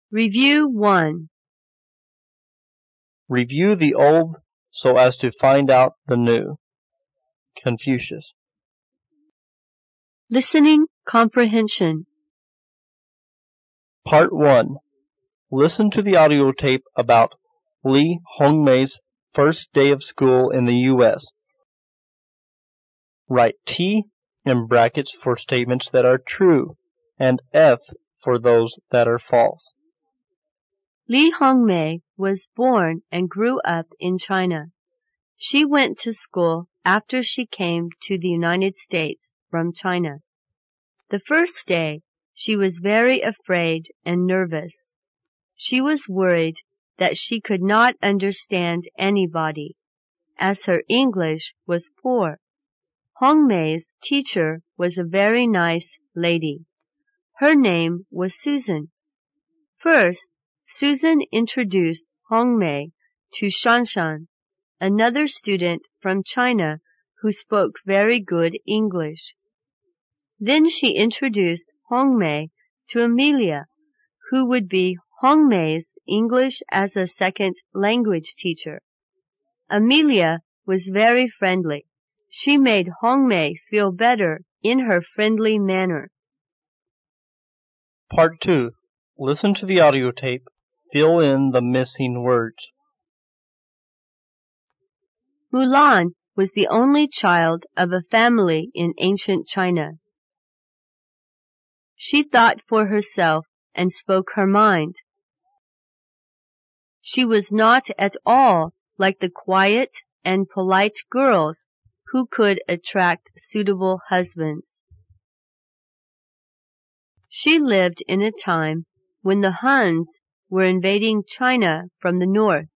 Review 1. Review the old so as to find out the new. Confucius. Listening comprehension. Part 1. Listen to the audio tape about Li Hongmei's first day of school in the U.S. Write T in brackets for statements that are true and F for those that are false. Li Hongmei was born and grew up in China. She went to school after she came to the United States from China. The first day, she was very afraid and nervous. She was worried that she could not understand anybody, as her English was poor. Hongmei's teacher was a very nice lady. Her name was Susan. First, Susan introduced Hongmei to Shanshan, another student from China who spoke very good English. Then she introduced Hongmei to Amelia, who would be Hongmei's English as a second language teacher. Amelia was very friendly. She made Hongmei feel better in her friendly manner. Part 2. Listen to the audio tape. Fill in the missing words. Mulan was the only child of a family in ancient China. She thought for herself and spoke her mind. She was not at all like the quiet and polite girls who could attract suitable husbands. She lived in a time when the Huns were invading China from the north.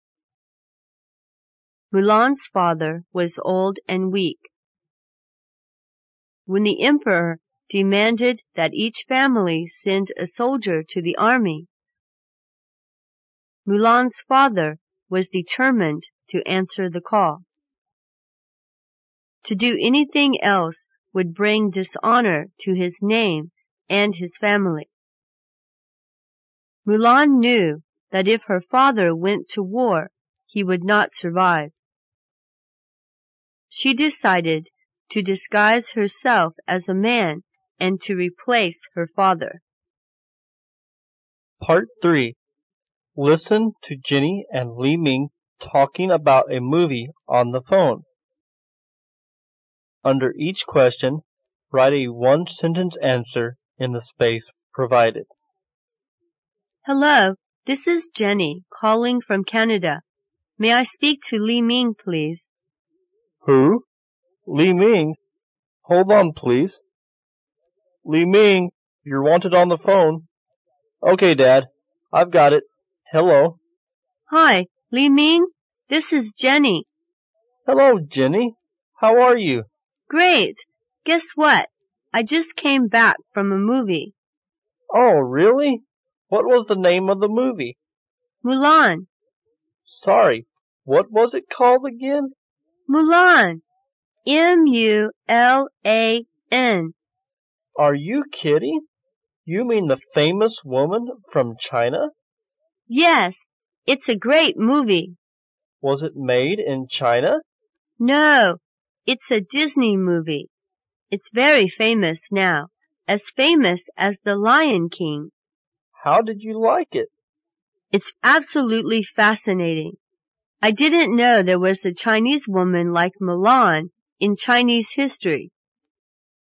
Mulan's father was old and weak. When the emperor demanded that each family send a soldier to the army, Mulan's father was determined to answer the call. To do anything else would bring dishonor to his name and his family. Mulan knew that if her father went to war, he would not survive. She decided to disguise herself as a man and to replace her father. Part 3. Listen to Jenny and Li Ming talking about a movie on the phone. Under each question, write a one-sentence answer in the space provided. Hello, this is Jenny calling from Canada. May I speak to Li Ming, please? Who? Li Ming? Hold on, please. Li Ming, you're wanted on the phone. Okay, Dad. I've got it. Hello. Hi, Li Ming. This is Jenny. Hello, Jenny. How are you? Great. Guess what? I just came back from a movie. Oh, really? What was the name of the movie? Mulan. Sorry, what was it called again? Mulan. M-U-L-A-N. Are you kidding? You mean the famous woman from China? Yes, it's a great movie. Was it made in China? No, it's a Disney movie. It's very famous now, as famous as The Lion King. How did you like it? It's absolutely fascinating. I didn't know there was a Chinese woman like Mulan in Chinese history.